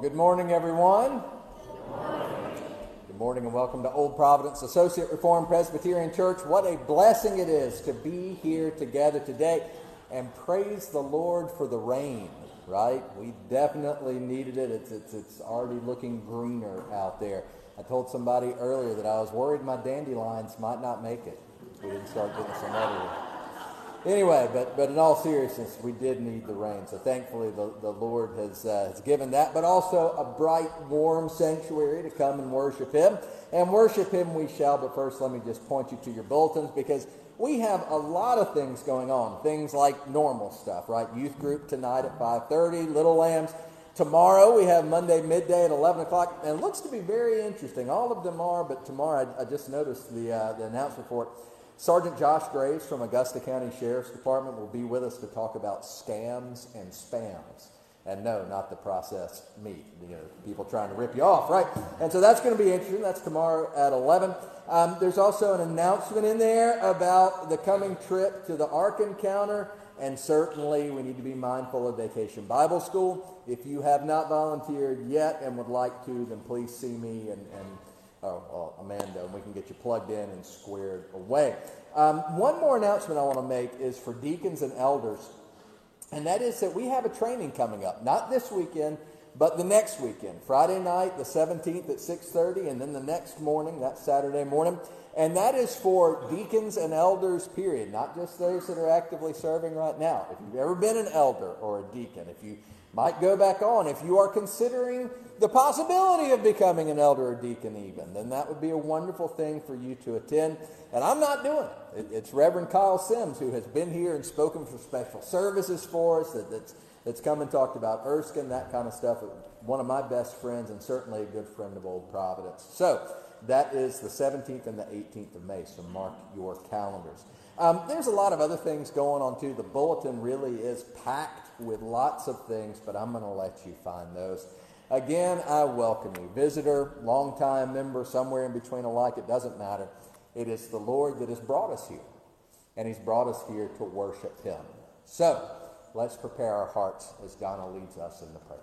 Good morning, everyone. Good morning and welcome to Old Providence Associate Reformed Presbyterian Church. What a blessing it is to be here together today, and praise the Lord for the rain, right? We definitely needed it. It's already looking greener out there. I told somebody earlier that I was worried my dandelions might not make it if we didn't start getting some other. Anyway, but in all seriousness, we did need the rain. So thankfully the Lord has given that, but also a bright, warm sanctuary to come and worship Him. And worship Him we shall, but first let me just point you to your bulletins, because we have a lot of things going on. Things like normal stuff, right? Youth group tonight at 5:30, Little Lambs. Tomorrow we have Monday midday at 11 o'clock, and it looks to be very interesting. All of them are, but tomorrow I just noticed the announcement for it. Sergeant Josh Graves from Augusta County Sheriff's Department will be with us to talk about scams and spams. And no, not the processed meat. People trying to rip you off, right? And so that's going to be interesting. That's tomorrow at 11. There's also an announcement in there about the coming trip to the Ark Encounter. And certainly we need to be mindful of Vacation Bible School. If you have not volunteered yet and would like to, then please see me and Amanda, and we can get you plugged in and squared away. One more announcement I want to make is for deacons and elders, and that is that we have a training coming up, not this weekend, but the next weekend, Friday night, the 17th at 6:30, and then the next morning, that's Saturday morning, and that is for deacons and elders, period, not just those that are actively serving right now. If you've ever been an elder or a deacon, if you might go back on, if you are considering the possibility of becoming an elder or deacon even, then that would be a wonderful thing for you to attend. And I'm not doing it. It's Reverend Kyle Sims, who has been here and spoken for special services for us, that's come and talked about Erskine, that kind of stuff. One of my best friends and certainly a good friend of Old Providence. So that is the 17th and the 18th of May, so mark your calendars. There's a lot of other things going on too. The bulletin really is packed with lots of things, but I'm going to let you find those. Again, I welcome you. Visitor, longtime member, somewhere in between alike, it doesn't matter. It is the Lord that has brought us here, and He's brought us here to worship Him. So, let's prepare our hearts as Donna leads us in the prayer.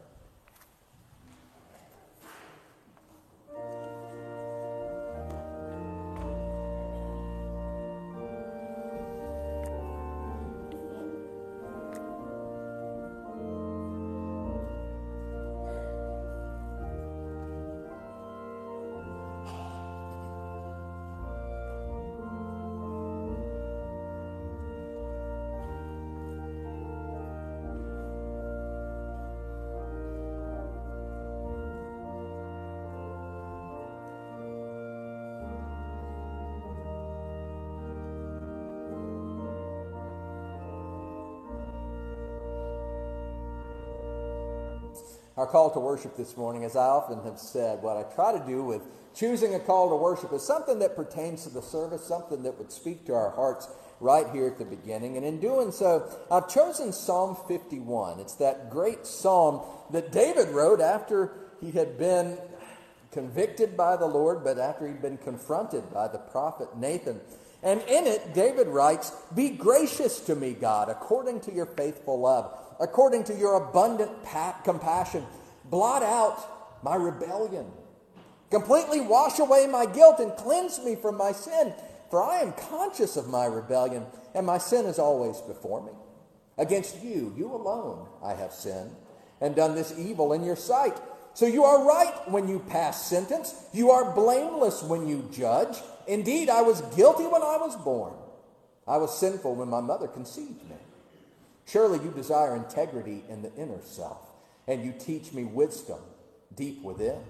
Our call to worship this morning, as I often have said, what I try to do with choosing a call to worship is something that pertains to the service, something that would speak to our hearts right here at the beginning. And in doing so, I've chosen Psalm 51. It's that great psalm that David wrote after he had been convicted by the Lord, but after he'd been confronted by the prophet Nathan. And in it, David writes, "Be gracious to me, God, according to your faithful love. According to your abundant compassion, blot out my rebellion. Completely wash away my guilt and cleanse me from my sin. For I am conscious of my rebellion, and my sin is always before me. Against you, you alone, I have sinned, and done this evil in your sight. So you are right when you pass sentence. You are blameless when you judge. Indeed, I was guilty when I was born. I was sinful when my mother conceived me. Surely you desire integrity in the inner self, and you teach me wisdom deep within.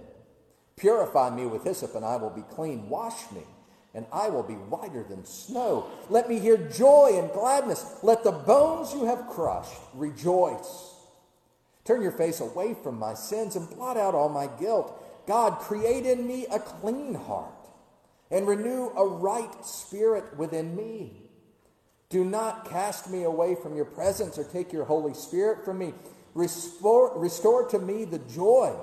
Purify me with hyssop, and I will be clean. Wash me, and I will be whiter than snow. Let me hear joy and gladness. Let the bones you have crushed rejoice. Turn your face away from my sins and blot out all my guilt. God, create in me a clean heart, and renew a right spirit within me. Do not cast me away from your presence or take your Holy Spirit from me. Restore to me the joy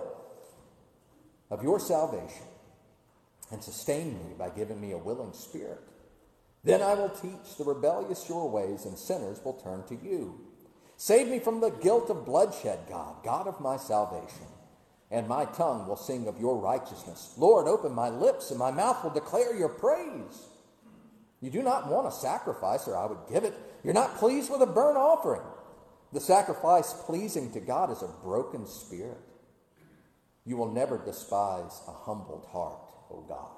of your salvation and sustain me by giving me a willing spirit. Then I will teach the rebellious your ways, and sinners will turn to you. Save me from the guilt of bloodshed, God, God of my salvation. and my tongue will sing of your righteousness. Lord, open my lips, and my mouth will declare your praise. You do not want a sacrifice, or I would give it. You're not pleased with a burnt offering. The sacrifice pleasing to God is a broken spirit. You will never despise a humbled heart, O God.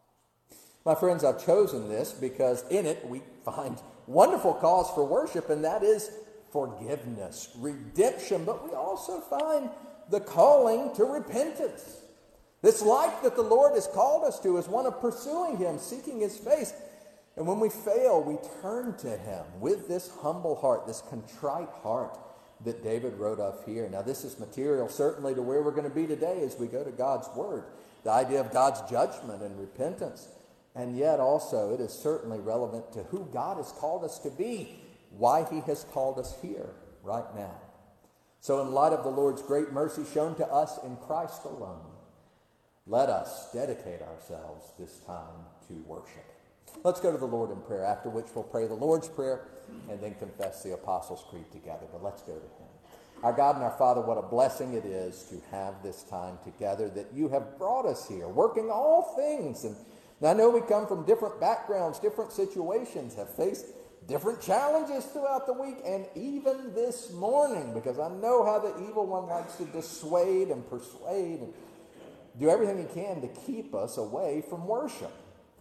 My friends, I've chosen this because in it we find wonderful cause for worship, and that is forgiveness, redemption, but we also find the calling to repentance. This life that the Lord has called us to is one of pursuing him, seeking his face. And when we fail, we turn to him with this humble heart, this contrite heart that David wrote of here. Now, this is material certainly to where we're going to be today as we go to God's word, the idea of God's judgment and repentance. And yet also it is certainly relevant to who God has called us to be, why he has called us here right now. So in light of the Lord's great mercy shown to us in Christ alone, let us dedicate ourselves this time to worship. Let's go to the Lord in prayer, after which we'll pray the Lord's Prayer and then confess the Apostles' Creed together. But let's go to him. Our God and our Father, what a blessing it is to have this time together, that you have brought us here, working all things. And I know we come from different backgrounds, different situations, have faced different challenges throughout the week, and even this morning, because I know how the evil one likes to dissuade and persuade and do everything he can to keep us away from worship.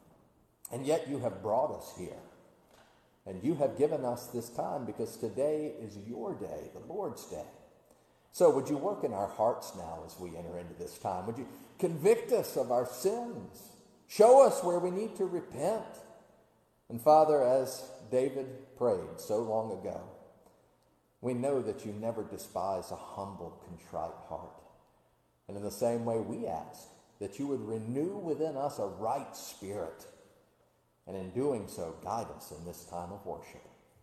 And yet you have brought us here. And you have given us this time because today is your day, the Lord's day. So would you work in our hearts now as we enter into this time? Would you convict us of our sins? Show us where we need to repent. And Father, as David prayed so long ago, we know that you never despise a humble, contrite heart. And in the same way, we ask that you would renew within us a right spirit. And in doing so, guide us in this time of worship.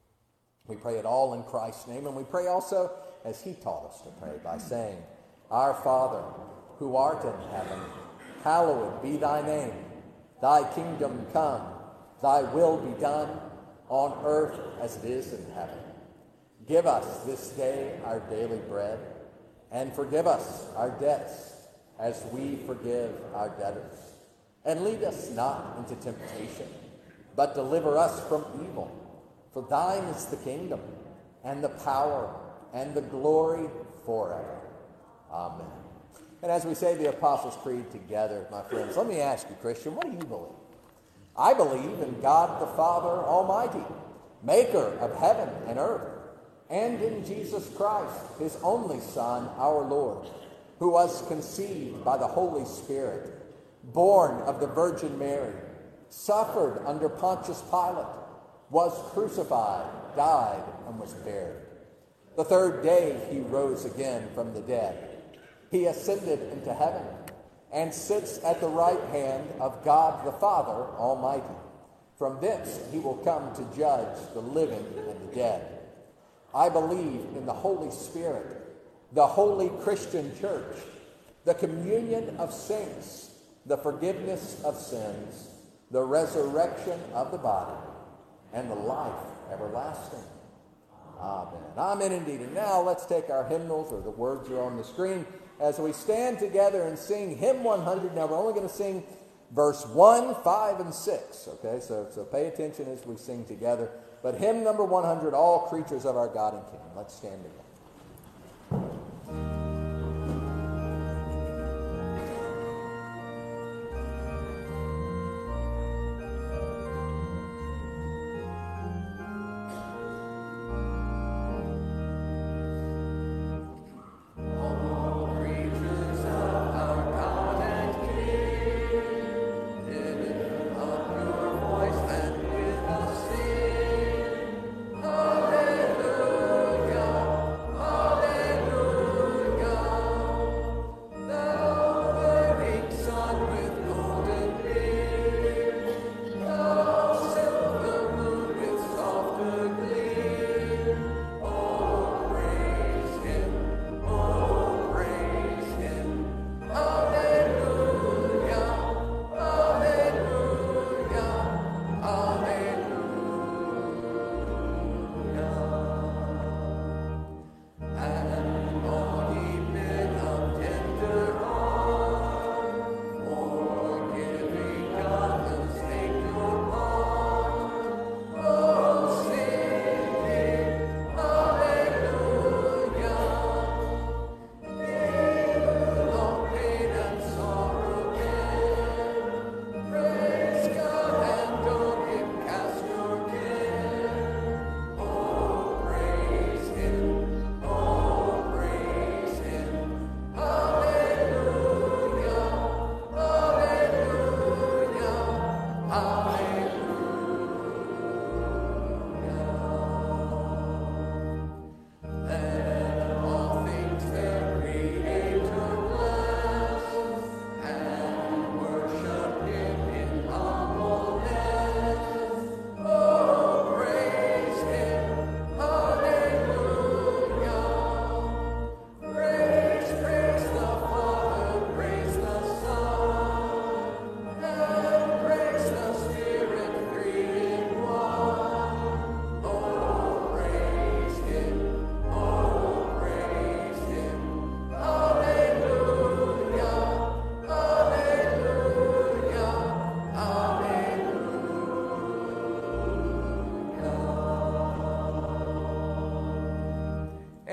We pray it all in Christ's name, and we pray also as he taught us to pray by saying, Our Father, who art in heaven, hallowed be thy name. Thy kingdom come, thy will be done on earth as it is in heaven. Give us this day our daily bread, and forgive us our debts as we forgive our debtors. And lead us not into temptation, but deliver us from evil. For thine is the kingdom, and the power, and the glory forever. Amen. And as we say the Apostles' Creed together, my friends, let me ask you, Christian, what do you believe? I believe in God the Father Almighty, maker of heaven and earth, and in Jesus Christ, his only Son, our Lord, who was conceived by the Holy Spirit, born of the Virgin Mary, suffered under Pontius Pilate, was crucified, died, and was buried. The third day he rose again from the dead. He ascended into heaven and sits at the right hand of God the Father Almighty. From thence he will come to judge the living and the dead. I believe in the Holy Spirit, the holy Christian church, the communion of saints, the forgiveness of sins, the resurrection of the body, and the life everlasting. Amen. Amen indeed. And now let's take our hymnals, or the words are on the screen, as we stand together and sing hymn 100. Now we're only going to sing verse 1, 5, and 6. Okay, so pay attention as we sing together. But hymn number 100, All Creatures of Our God and King. Let's stand together.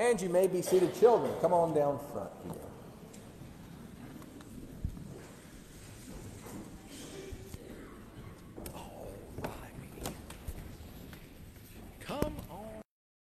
And you may be seated. Children, come on down front here. All right. Come on.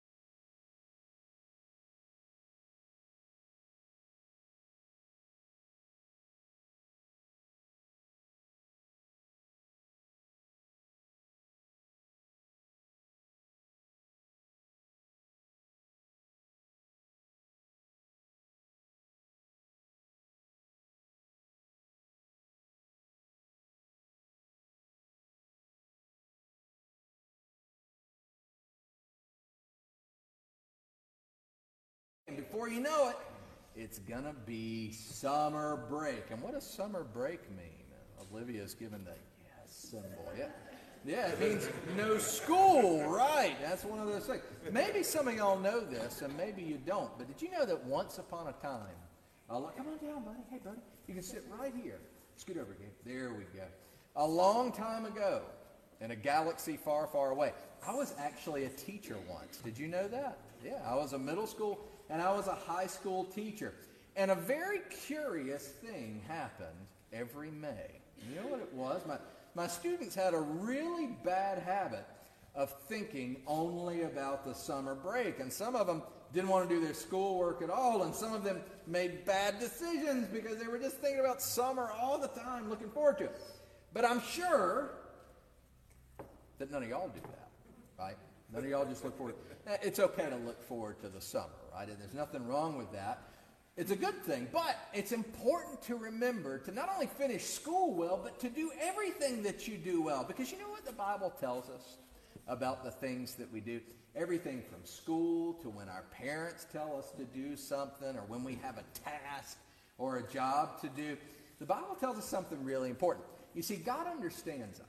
And before you know it, it's going to be summer break. And what does summer break mean? Olivia's given the yes symbol. Yeah, it means no school, right? That's one of those things. Maybe some of y'all know this, and maybe you don't. But did you know that once upon a time, come on down, buddy. Hey, buddy. You can sit right here. Scoot over, Gabe. There we go. A long time ago, in a galaxy far, far away, I was actually a teacher once. Did you know that? Yeah, I was a middle school and I was a high school teacher. And a very curious thing happened every May. You know what it was? My students had a really bad habit of thinking only about the summer break. And some of them didn't want to do their schoolwork at all. And some of them made bad decisions because they were just thinking about summer all the time, looking forward to it. But I'm sure that none of y'all do that, right? None of y'all just look forward. It's okay to look forward to the summer, right? And there's nothing wrong with that. It's a good thing, but it's important to remember to not only finish school well, but to do everything that you do well. Because you know what the Bible tells us about the things that we do? Everything from school to when our parents tell us to do something, or when we have a task or a job to do. The Bible tells us something really important. You see, God understands us.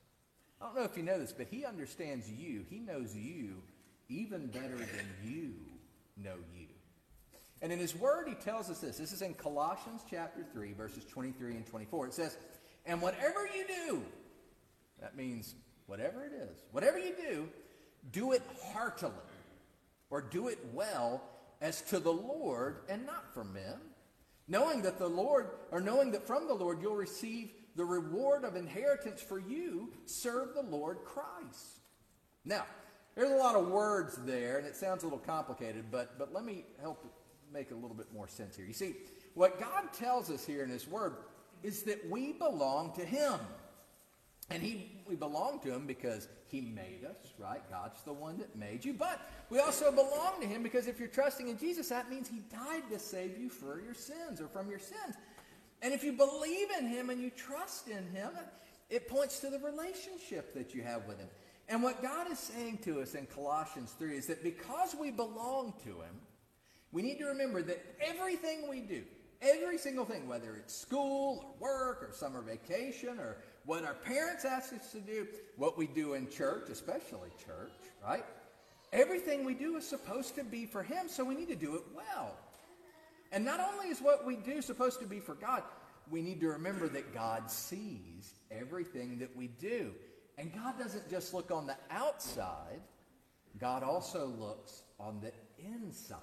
I don't know if you know this, but he understands you. He knows you even better than you know you. And in his word, he tells us this. This is in Colossians chapter 3, verses 23 and 24. It says, and whatever you do, that means whatever it is, whatever you do it heartily, or do it well as to the Lord and not for men, knowing that from the Lord you'll receive the reward of inheritance, for you serve the Lord Christ. Now, there's a lot of words there, and it sounds a little complicated, but let me help make a little bit more sense here. You see, what God tells us here in his word is that we belong to him. And we belong to him because he made us, right? God's the one that made you. But we also belong to him because if you're trusting in Jesus, that means he died to save you for your sins, or from your sins. And if you believe in him and you trust in him, it points to the relationship that you have with him. And what God is saying to us in Colossians 3 is that because we belong to him, we need to remember that everything we do, every single thing, whether it's school or work or summer vacation or what our parents ask us to do, what we do in church, especially church, right? Everything we do is supposed to be for him, so we need to do it well. And not only is what we do supposed to be for God, we need to remember that God sees everything that we do. And God doesn't just look on the outside, God also looks on the inside.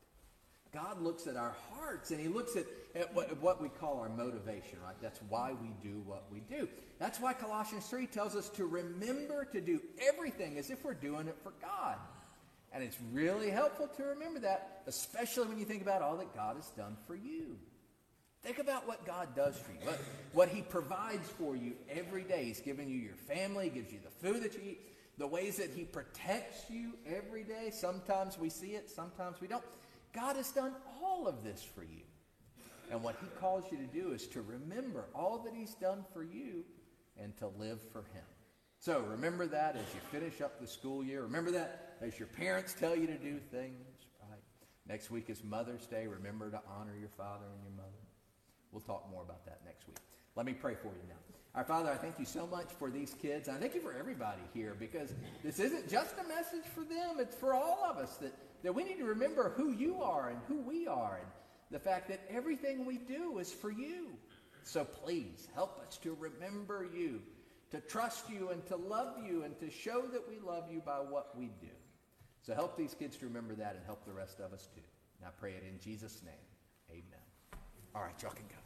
God looks at our hearts, and he looks at what we call our motivation, right? That's why we do what we do. That's why Colossians 3 tells us to remember to do everything as if we're doing it for God. And it's really helpful to remember that, especially when you think about all that God has done for you. Think about what God does for you, what he provides for you every day. He's given you your family, gives you the food that you eat, the ways that he protects you every day. Sometimes we see it, sometimes we don't. God has done all of this for you. And what he calls you to do is to remember all that he's done for you and to live for him. So remember that as you finish up the school year. Remember that as your parents tell you to do things, right? Next week is Mother's Day. Remember to honor your father and your mother. We'll talk more about that next week. Let me pray for you now. Our Father, I thank you so much for these kids. I thank you for everybody here, because this isn't just a message for them. It's for all of us that we need to remember who you are and who we are, and the fact that everything we do is for you. So please help us to remember you, to trust you and to love you, and to show that we love you by what we do. So help these kids to remember that and help the rest of us too. And I pray it in Jesus' name. Amen. All right, y'all can go.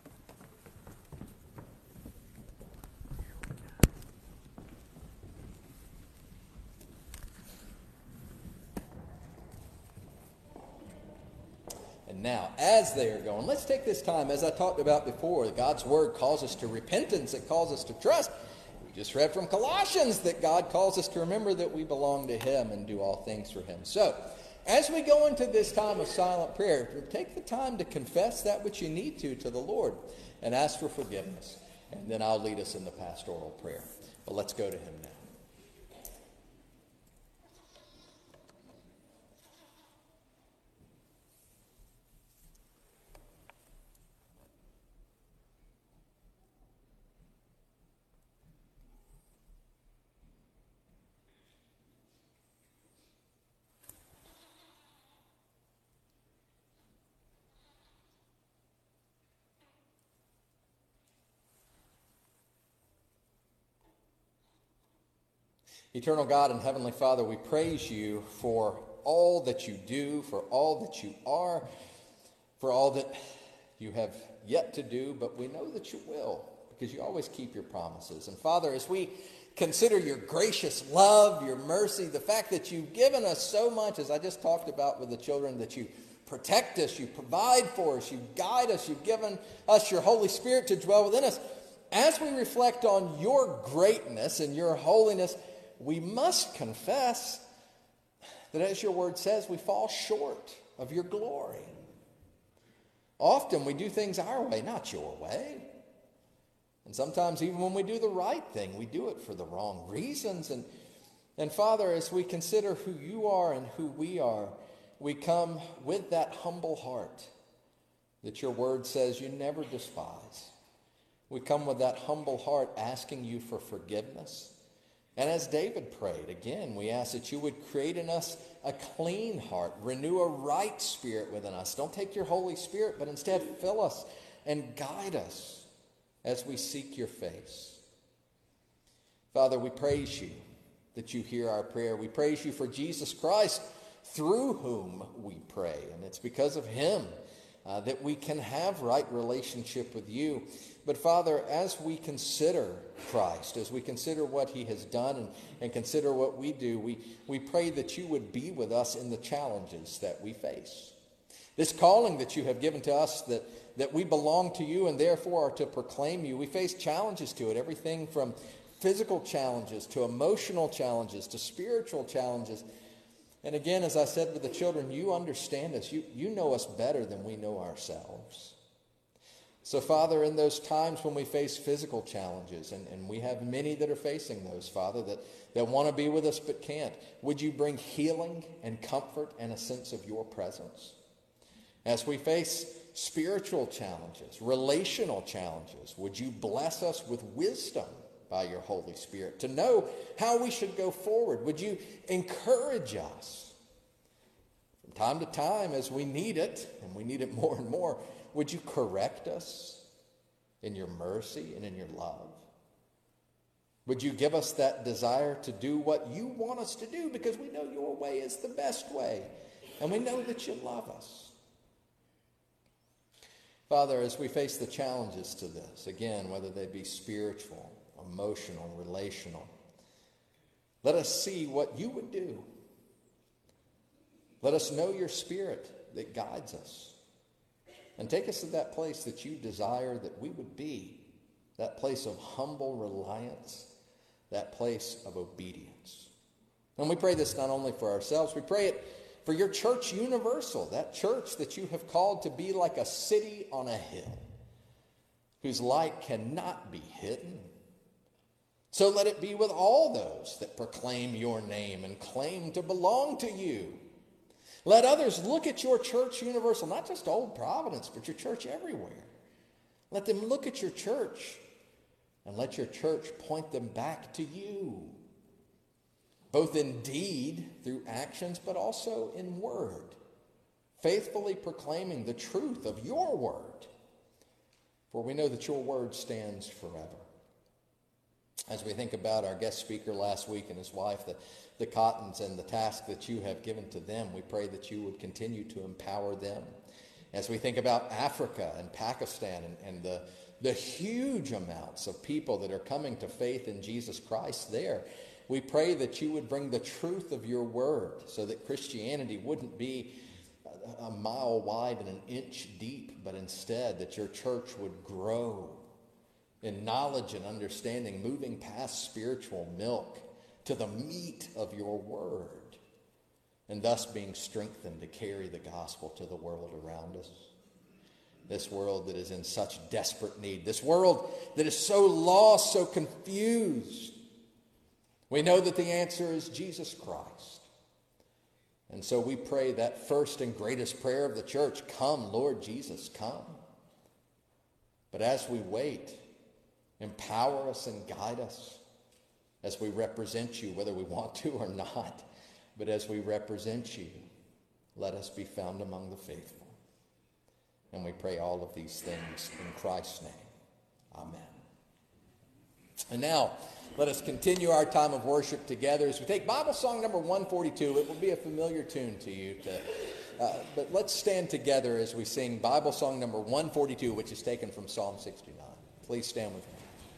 And now, as they are going, let's take this time, as I talked about before, God's word calls us to repentance. It calls us to trust. We just read from Colossians that God calls us to remember that we belong to him and do all things for him. So, as we go into this time of silent prayer, take the time to confess that which you need to the Lord and ask for forgiveness. And then I'll lead us in the pastoral prayer. But let's go to him now. Eternal God and Heavenly Father, we praise you for all that you do, for all that you are, for all that you have yet to do, but we know that you will, because you always keep your promises. And Father, as we consider your gracious love, your mercy, the fact that you've given us so much, as I just talked about with the children, that you protect us, you provide for us, you guide us, you've given us your Holy Spirit to dwell within us. As we reflect on your greatness and your holiness, we must confess that, as your word says, we fall short of your glory. Often we do things our way, not your way. And sometimes even when we do the right thing, we do it for the wrong reasons. And Father, as we consider who you are and who we are, we come with that humble heart that your word says you never despise. We come with that humble heart asking you for forgiveness. And as David prayed, again, we ask that you would create in us a clean heart, renew a right spirit within us. Don't take your Holy Spirit, but instead fill us and guide us as we seek your face. Father, we praise you that you hear our prayer. We praise you for Jesus Christ, through whom we pray. And it's because of him that we can have right relationship with you. But Father, as we consider Christ, as we consider what he has done and consider what we do, we pray that you would be with us in the challenges that we face. This calling that you have given to us, that we belong to you and therefore are to proclaim you, we face challenges to it, everything from physical challenges to emotional challenges to spiritual challenges. And again, as I said with the children, you understand us. You know us better than we know ourselves. So, Father, in those times when we face physical challenges, and we have many that are facing those, Father, that want to be with us but can't, would you bring healing and comfort and a sense of your presence? As we face spiritual challenges, relational challenges, would you bless us with wisdom by your Holy Spirit to know how we should go forward? Would you encourage us from time to time as we need it, and we need it more and more? Would you correct us in your mercy and in your love? Would you give us that desire to do what you want us to do, because we know your way is the best way, and we know that you love us. Father, as we face the challenges to this, again, whether they be spiritual, emotional, relational, let us see what you would do. Let us know your Spirit that guides us. And take us to that place that you desire that we would be, that place of humble reliance, that place of obedience. And we pray this not only for ourselves, we pray it for your church universal, that church that you have called to be like a city on a hill, whose light cannot be hidden. So let it be with all those that proclaim your name and claim to belong to you. Let others look at your church universal, not just Old Providence, but your church everywhere. Let them look at your church and let your church point them back to you, both in deed through actions, but also in word, faithfully proclaiming the truth of your word. For we know that your word stands forever. As we think about our guest speaker last week and his wife, the Cottons, and the task that you have given to them, we pray that you would continue to empower them. As we think about Africa and Pakistan and the huge amounts of people that are coming to faith in Jesus Christ there, we pray that you would bring the truth of your word so that Christianity wouldn't be a mile wide and an inch deep, but instead that your church would grow in knowledge and understanding, moving past spiritual milk to the meat of your word, and thus being strengthened to carry the gospel to the world around us. This world that is in such desperate need, this world that is so lost, so confused. We know that the answer is Jesus Christ. And so we pray that first and greatest prayer of the church, come, Lord Jesus, come. But as we wait, empower us and guide us as we represent you, whether we want to or not. But as we represent you, let us be found among the faithful. And we pray all of these things in Christ's name. Amen. And now, let us continue our time of worship together as we take Bible song number 142. It will be a familiar tune to you, but let's stand together as we sing Bible song number 142, which is taken from Psalm 69. Please stand with me.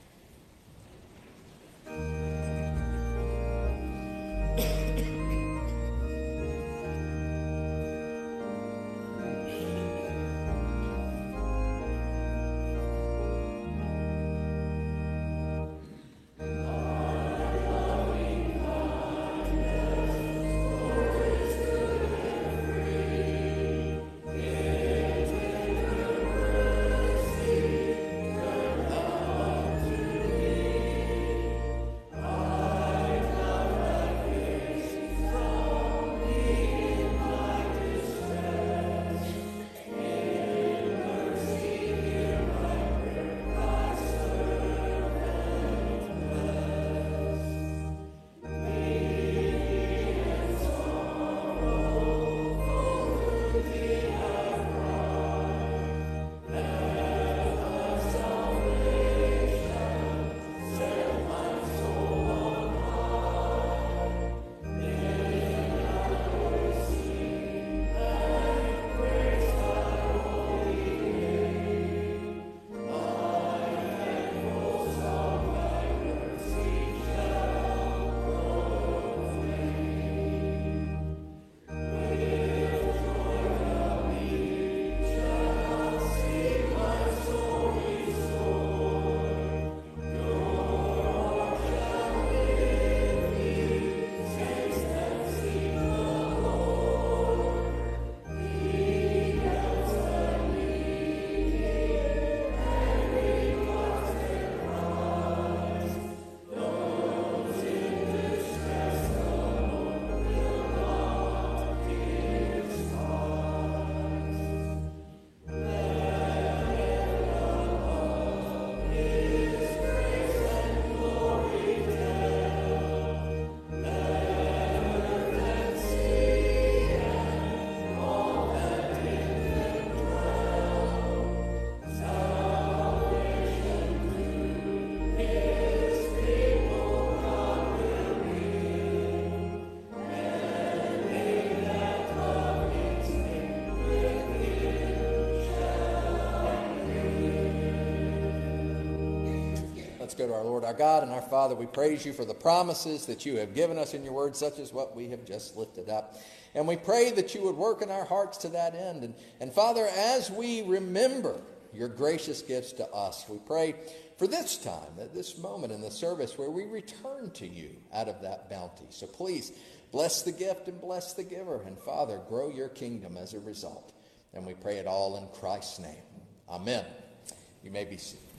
Let's go to our Lord, our God, and our Father. We praise you for the promises that you have given us in your word, such as what we have just lifted up. And we pray that you would work in our hearts to that end. And Father, as we remember your gracious gifts to us, we pray for this time, at this moment in the service where we return to you out of that bounty. So please bless the gift and bless the giver. And Father, grow your kingdom as a result. And we pray it all in Christ's name. Amen. You may be seated.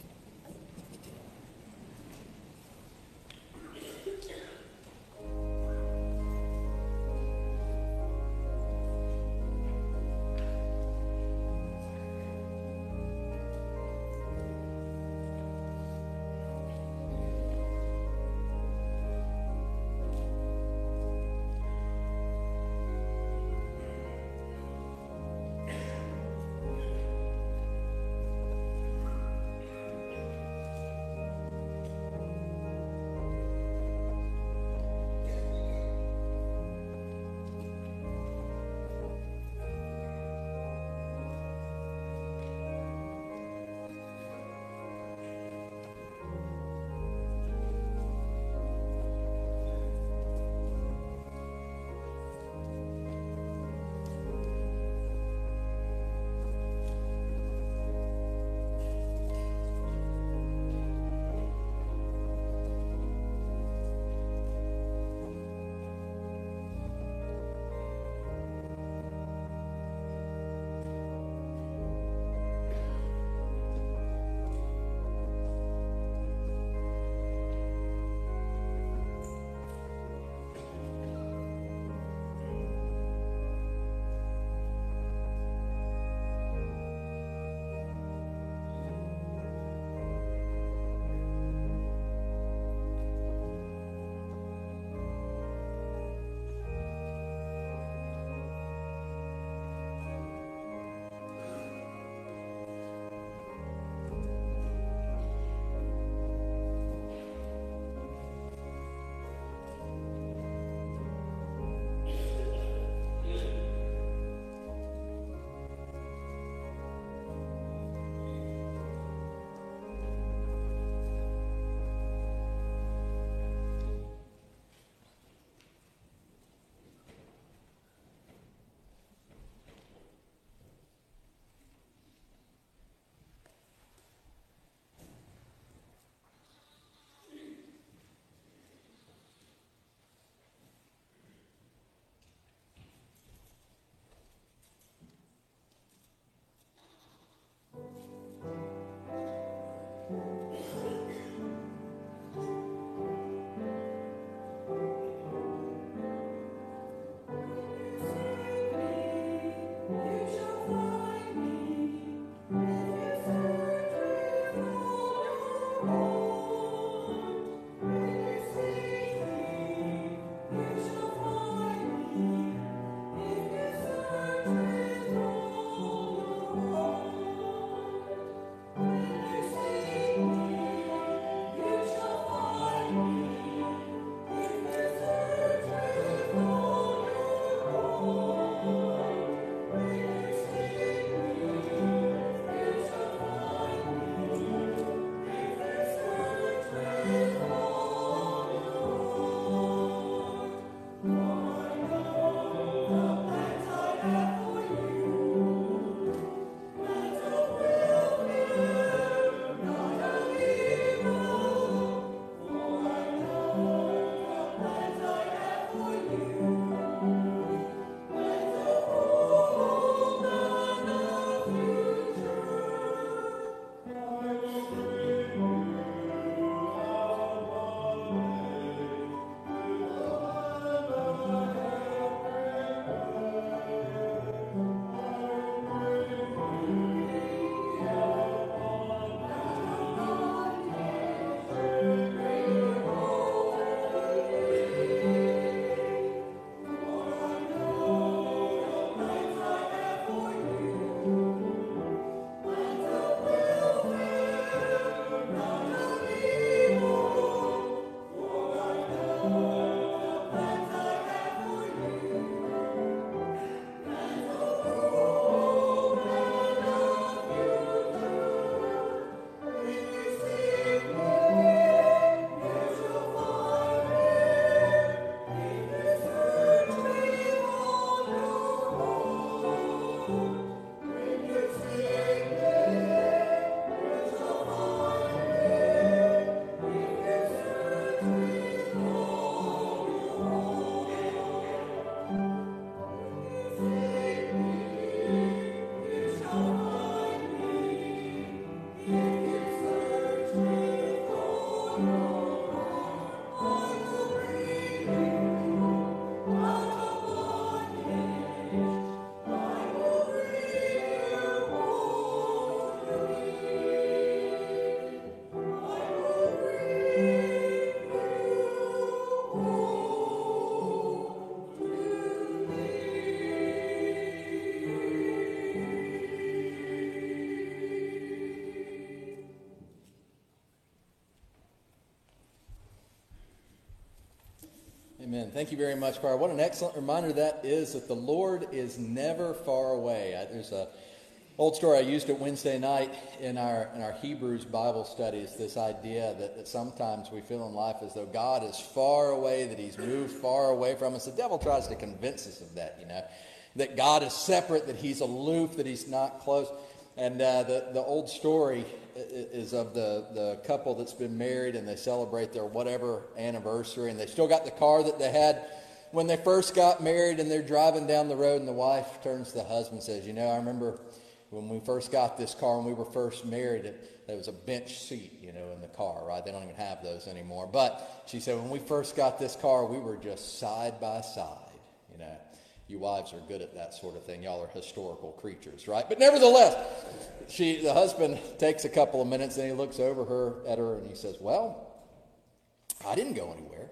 Amen. Thank you very much, Carl. What an excellent reminder that is, that the Lord is never far away. There's a old story I used it Wednesday night in our Hebrews Bible studies, this idea that sometimes we feel in life as though God is far away, that he's moved far away from us. The devil tries to convince us of that, that God is separate, that he's aloof, that he's not close. And the old story is of the couple that's been married, and they celebrate their whatever anniversary, and they still got the car that they had when they first got married, and they're driving down the road, and the wife turns to the husband and says, I remember when we first got this car, when we were first married, there was a bench seat, in the car, right? They don't even have those anymore. But she said, when we first got this car, we were just side by side, You wives are good at that sort of thing. Y'all are historical creatures, right? But nevertheless, the husband takes a couple of minutes, and he looks over at her, and he says, well, I didn't go anywhere.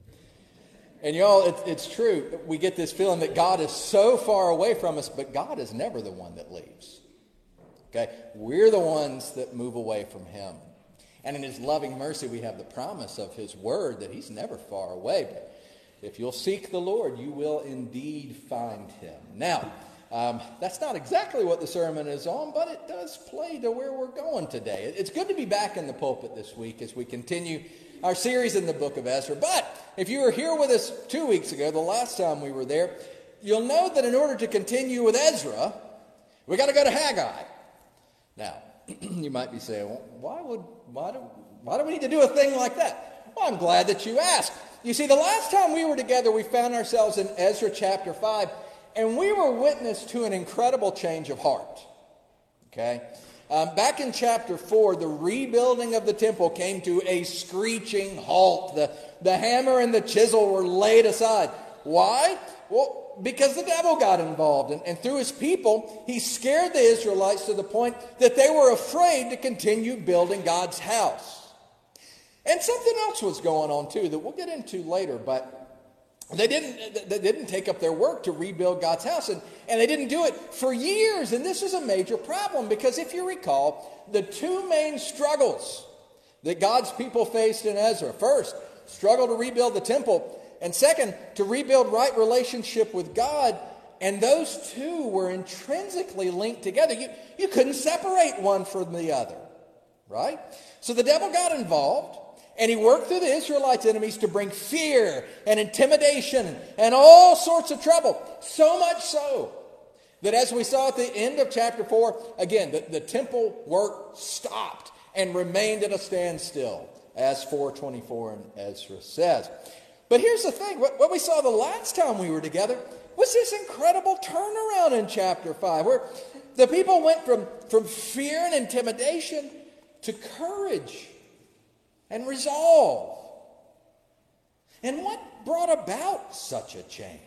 And y'all, it's true. We get this feeling that God is so far away from us, but God is never the one that leaves. Okay? We're the ones that move away from him. And in his loving mercy, we have the promise of his word that he's never far away. But if you'll seek the Lord, you will indeed find him. Now, that's not exactly what the sermon is on, but it does play to where we're going today. It's good to be back in the pulpit this week as we continue our series in the book of Ezra. But if you were here with us 2 weeks ago, the last time we were there, you'll know that in order to continue with Ezra, we got to go to Haggai. Now, you might be saying, well, why do we need to do a thing like that? Well, I'm glad that you asked. You see, the last time we were together, we found ourselves in Ezra chapter 5, and we were witness to an incredible change of heart. Okay? Back in chapter 4, the rebuilding of the temple came to a screeching halt. The hammer and the chisel were laid aside. Why? Well, because the devil got involved, and through his people, he scared the Israelites to the point that they were afraid to continue building God's house. And something else was going on too that we'll get into later, but they didn't take up their work to rebuild God's house, and they didn't do it for years. And this is a major problem, because if you recall, the two main struggles that God's people faced in Ezra: first, struggle to rebuild the temple, and second, to rebuild right relationship with God. And those two were intrinsically linked together. You couldn't separate one from the other, right? So the devil got involved, and he worked through the Israelites' enemies to bring fear and intimidation and all sorts of trouble. So much so that, as we saw at the end of chapter 4, again, the temple work stopped and remained at a standstill, as 4:24 in Ezra says. But here's the thing. What we saw the last time we were together was this incredible turnaround in chapter 5, where the people went from fear and intimidation to courage and resolve. And what brought about such a change?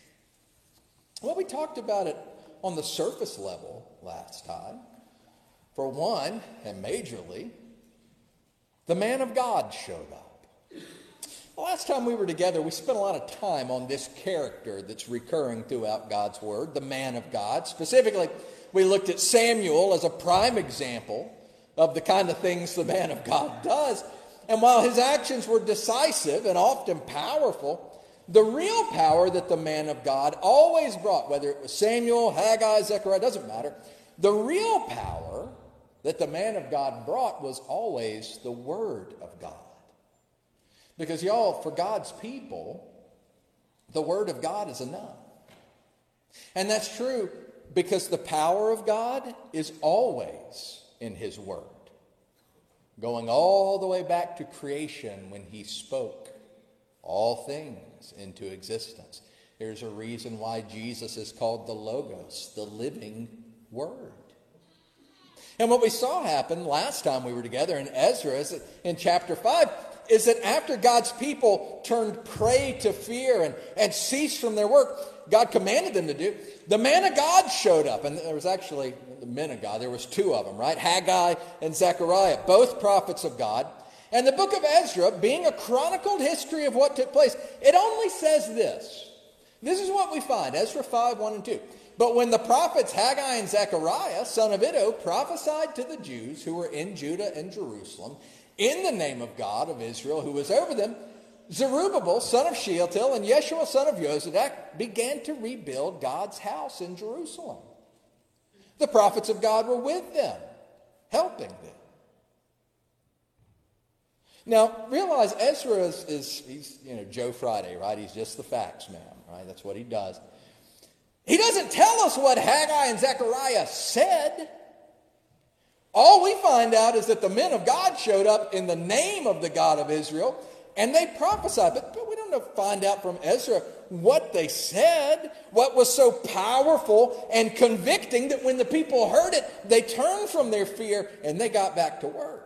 Well, we talked about it on the surface level last time. For one, and majorly, the man of God showed up. The last time we were together, we spent a lot of time on this character that's recurring throughout God's word, the man of God. Specifically, we looked at Samuel as a prime example of the kind of things the man of God does. And while his actions were decisive and often powerful, the real power that the man of God always brought, whether it was Samuel, Haggai, Zechariah, doesn't matter, the real power that the man of God brought was always the word of God. Because, y'all, for God's people, the word of God is enough. And that's true because the power of God is always in his word, going all the way back to creation when he spoke all things into existence. There's a reason why Jesus is called the Logos, the living word. And what we saw happen last time we were together in Ezra, in chapter 5, is that after God's people turned prey to fear and ceased from their work, God commanded them to do, the man of God showed up. And there was actually the men of God. There was two of them, right? Haggai and Zechariah, both prophets of God. And the book of Ezra, being a chronicled history of what took place, it only says this. This is what we find, Ezra 5, 1 and 2. But when the prophets Haggai and Zechariah, son of Iddo, prophesied to the Jews who were in Judah and Jerusalem, in the name of God of Israel, who was over them, Zerubbabel, son of Shealtiel, and Yeshua, son of Yozadak, began to rebuild God's house in Jerusalem. The prophets of God were with them, helping them. Now, realize Ezra he's Joe Friday, right? He's just the facts man, right? That's what he does. He doesn't tell us what Haggai and Zechariah said. All we find out is that the men of God showed up in the name of the God of Israel, and they prophesied. But we don't find out from Ezra what they said, what was so powerful and convicting that when the people heard it, they turned from their fear and they got back to work.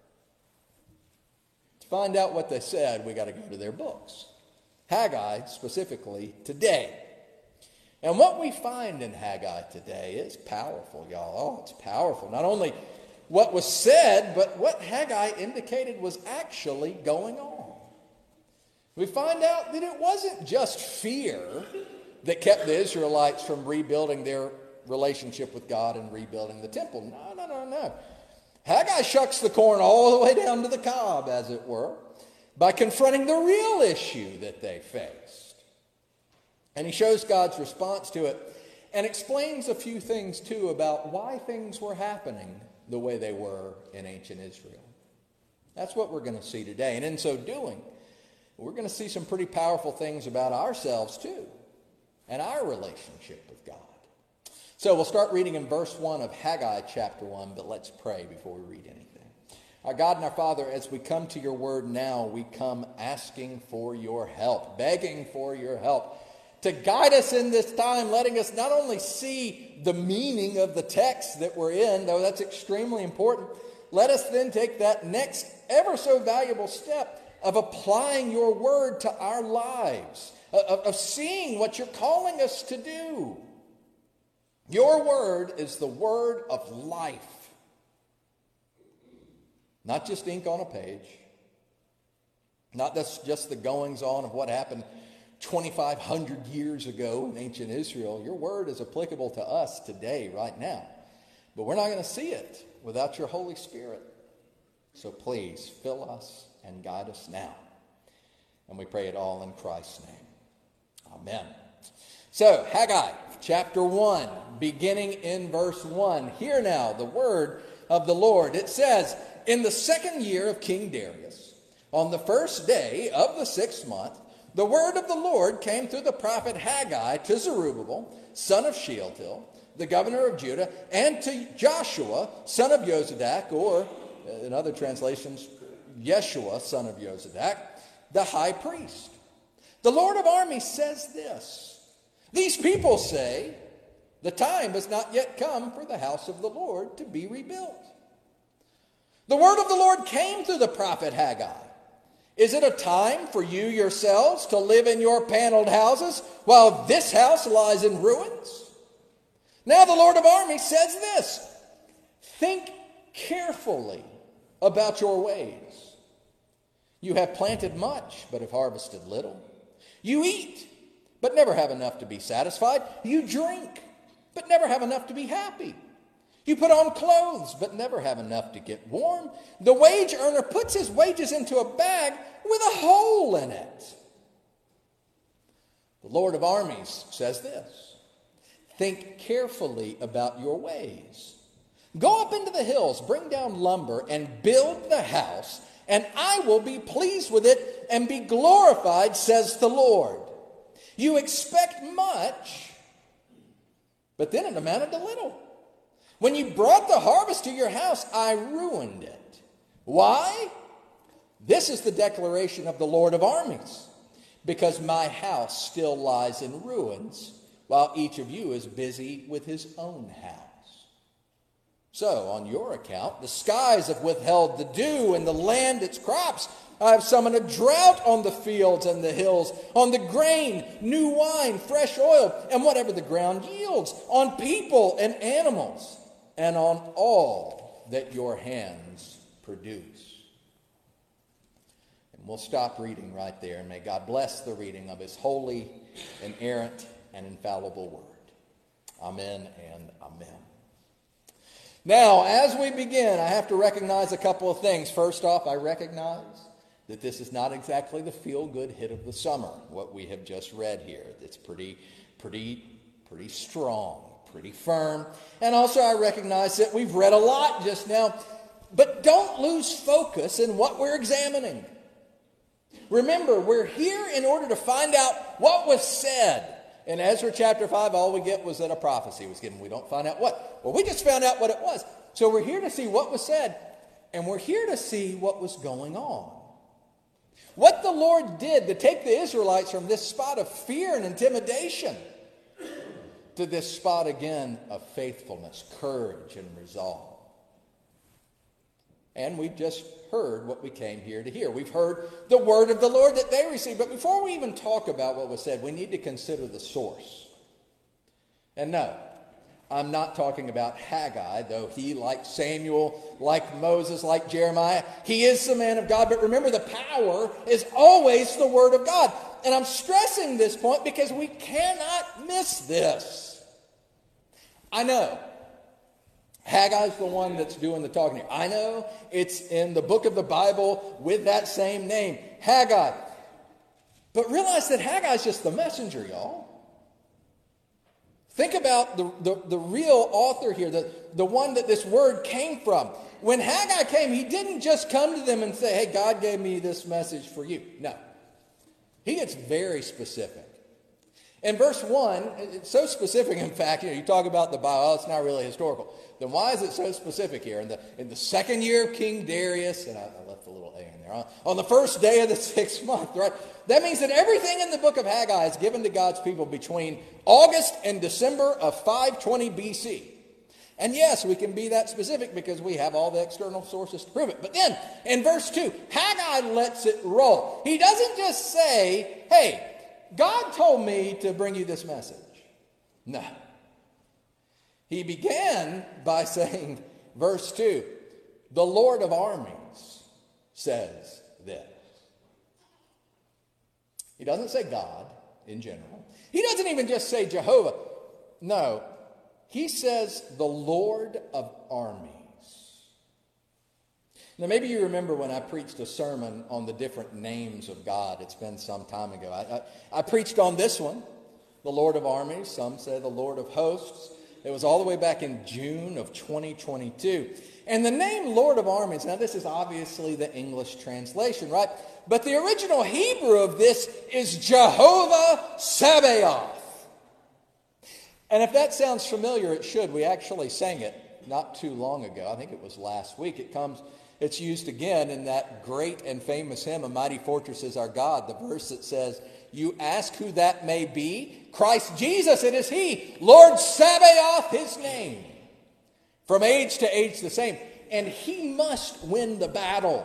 To find out what they said, we got to go to their books. Haggai specifically today. And what we find in Haggai today is powerful, y'all. Oh, it's powerful. Not only what was said, but what Haggai indicated was actually going on. We find out that it wasn't just fear that kept the Israelites from rebuilding their relationship with God and rebuilding the temple. No. Haggai shucks the corn all the way down to the cob, as it were, by confronting the real issue that they faced. And he shows God's response to it and explains a few things, too, about why things were happening the way they were in ancient Israel. That's what we're going to see today. And in so doing, we're going to see some pretty powerful things about ourselves, too, and our relationship with God. So we'll start reading in verse 1 of Haggai chapter 1, but let's pray before we read anything. Our God and our Father, as we come to your word now, we come asking for your help, begging for your help to guide us in this time, letting us not only see the meaning of the text that we're in, though that's extremely important, let us then take that next ever so valuable step of applying your word to our lives, of seeing what you're calling us to do. Your word is the word of life. Not just ink on a page. Not just the goings-on of what happened 2,500 years ago in ancient Israel. Your word is applicable to us today, right now. But we're not going to see it without your Holy Spirit. So please fill us and guide us now. And we pray it all in Christ's name. Amen. So, Haggai chapter 1, beginning in verse 1. Hear now the word of the Lord. It says, in the 2nd year of King Darius, on the 1st day of the 6th month, the word of the Lord came through the prophet Haggai to Zerubbabel, son of Shealtiel, the governor of Judah, and to Joshua, son of Yozadak, or in other translations, Yeshua, son of Yozadak, the high priest. The Lord of armies says this, these people say, the time has not yet come for the house of the Lord to be rebuilt. The word of the Lord came through the prophet Haggai. Is it a time for you yourselves to live in your paneled houses while this house lies in ruins? Now the Lord of armies says this, think carefully about your ways. You have planted much, but have harvested little. You eat, but never have enough to be satisfied. You drink, but never have enough to be happy. You put on clothes, but never have enough to get warm. The wage earner puts his wages into a bag with a hole in it. The Lord of armies says this, think carefully about your ways. Go up into the hills, bring down lumber, and build the house, and I will be pleased with it and be glorified, says the Lord. You expect much, but then it amounted to little. When you brought the harvest to your house, I ruined it. Why? This is the declaration of the Lord of armies. Because my house still lies in ruins, while each of you is busy with his own house. So, on your account, the skies have withheld the dew and the land its crops. I have summoned a drought on the fields and the hills, on the grain, new wine, fresh oil, and whatever the ground yields, on people and animals, and on all that your hands produce. And we'll stop reading right there, and may God bless the reading of his holy, inerrant, and infallible word. Amen and amen. Now, as we begin, I have to recognize a couple of things. First off, I recognize that this is not exactly the feel-good hit of the summer, what we have just read here. It's pretty strong, pretty firm. And also I recognize that we've read a lot just now, but don't lose focus in what we're examining. Remember, we're here in order to find out what was said. In Ezra chapter 5, all we get was that a prophecy was given. We don't find out what. Well, we just found out what it was. So we're here to see what was said, and we're here to see what was going on. What the Lord did to take the Israelites from this spot of fear and intimidation to this spot again of faithfulness, courage, and resolve. And we've just heard what we came here to hear. We've heard the word of the Lord that they received. But before we even talk about what was said, we need to consider the source. And no, I'm not talking about Haggai, though he, like Samuel, like Moses, like Jeremiah, he is the man of God. But remember, the power is always the word of God. And I'm stressing this point because we cannot miss this. I know Haggai's the one that's doing the talking here. I know it's in the book of the Bible with that same name, Haggai. But realize that Haggai's just the messenger, y'all. Think about the real author here, the one that this word came from. When Haggai came, he didn't just come to them and say, hey, God gave me this message for you. No. He gets very specific. In verse 1, it's so specific, in fact, you talk about the Bible, it's not really historical. Then why is it so specific here? In the second year of King Darius, and I left a little A in there, on the first day of the 6th month, right? That means that everything in the book of Haggai is given to God's people between August and December of 520 BC. And yes, we can be that specific because we have all the external sources to prove it. But then, in verse 2, Haggai lets it roll. He doesn't just say, hey, God told me to bring you this message. No. He began by saying, verse 2, the Lord of armies says this. He doesn't say God in general. He doesn't even just say Jehovah. No, he says the Lord of armies. Now, maybe you remember when I preached a sermon on the different names of God. It's been some time ago. I preached on this one, the Lord of armies. Some say the Lord of hosts. It was all the way back in June of 2022. And the name Lord of armies, now this is obviously the English translation, right? But the original Hebrew of this is Jehovah Sabaoth. And if that sounds familiar, it should. We actually sang it not too long ago. I think it was last week. It's used again in that great and famous hymn, A Mighty Fortress is Our God, the verse that says, you ask who that may be? Christ Jesus, it is he. Lord Sabaoth, his name. From age to age the same. And he must win the battle.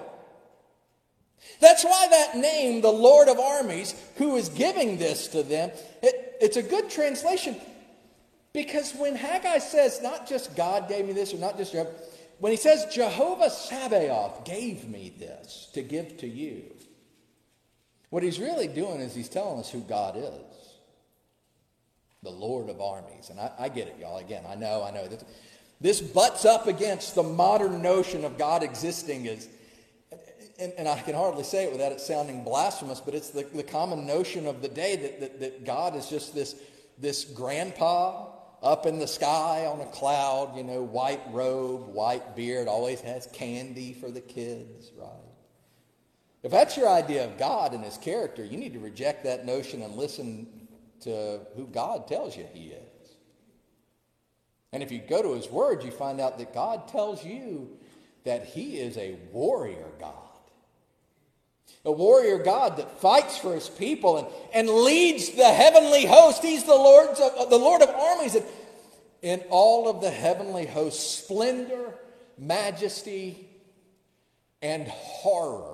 That's why that name, the Lord of armies, who is giving this to them, it's a good translation. Because when Haggai says, not just God gave me this, or not just Jehovah, when he says Jehovah Sabaoth gave me this to give to you, what he's really doing is he's telling us who God is. The Lord of armies. And I get it, y'all. Again, I know. This butts up against the modern notion of God existing as, and I can hardly say it without it sounding blasphemous, but it's the common notion of the day that God is just this grandpa up in the sky on a cloud, white robe, white beard, always has candy for the kids, right? If that's your idea of God and his character, you need to reject that notion and listen to who God tells you he is. And if you go to his word, you find out that God tells you that he is a warrior God. A warrior God that fights for his people and leads the heavenly host. He's the Lord of armies. And in all of the heavenly host, splendor, majesty, and horror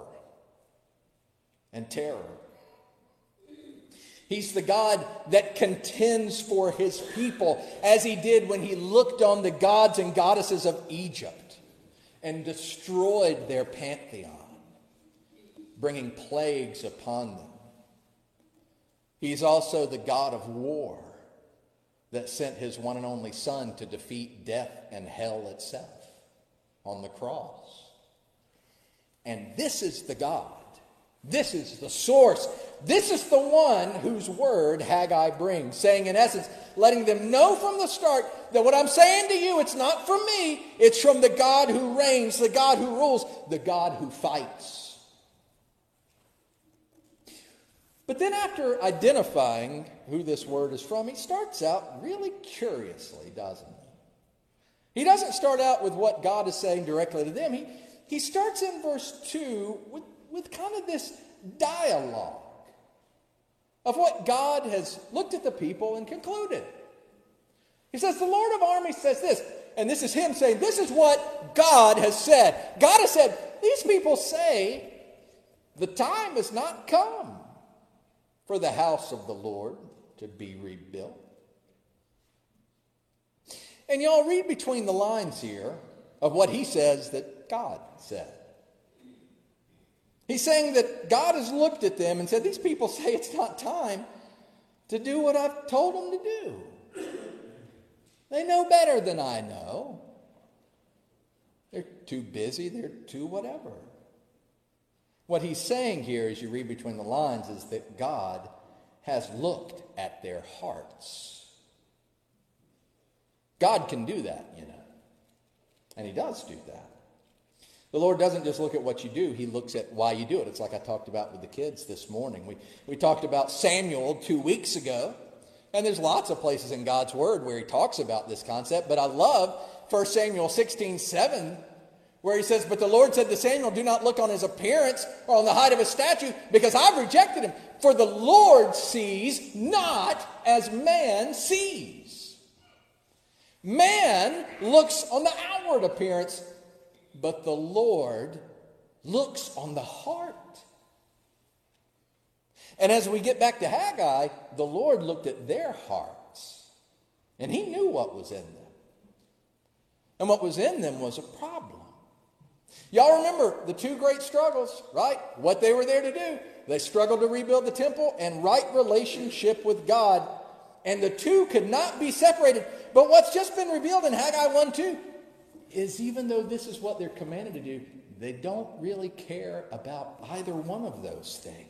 and terror. He's the God that contends for his people, as he did when he looked on the gods and goddesses of Egypt and destroyed their pantheon, bringing plagues upon them. He's also the God of war that sent his one and only Son to defeat death and hell itself on the cross. And this is the God This is the source. This is the one whose word Haggai brings, saying in essence, letting them know from the start that what I'm saying to you, it's not from me, it's from the God who reigns, the God who rules, the God who fights. But then after identifying who this word is from, he starts out really curiously, doesn't he? He doesn't start out with what God is saying directly to them. He starts in verse 2 with kind of this dialogue of what God has looked at the people and concluded. He says, the Lord of armies says this, and this is him saying, this is what God has said. God has said, these people say, the time has not come for the house of the Lord to be rebuilt. And y'all read between the lines here of what he says that God said. He's saying that God has looked at them and said, these people say it's not time to do what I've told them to do. They know better than I know. They're too busy. They're too whatever. What he's saying here, as you read between the lines, is that God has looked at their hearts. God can do that, you know. And he does do that. The Lord doesn't just look at what you do. He looks at why you do it. It's like I talked about with the kids this morning. We talked about Samuel 2 weeks ago. And there's lots of places in God's Word where he talks about this concept. But I love 1 Samuel 16:7, where he says, but the Lord said to Samuel, do not look on his appearance or on the height of his stature, because I've rejected him. For the Lord sees not as man sees. Man looks on the outward appearance, but the Lord looks on the heart. And as we get back to Haggai, the Lord looked at their hearts, and he knew what was in them. And what was in them was a problem. Y'all remember the two great struggles, right? What they were there to do. They struggled to rebuild the temple and right relationship with God. And the two could not be separated. But what's just been revealed in Haggai 1:2 is even though this is what they're commanded to do, they don't really care about either one of those things.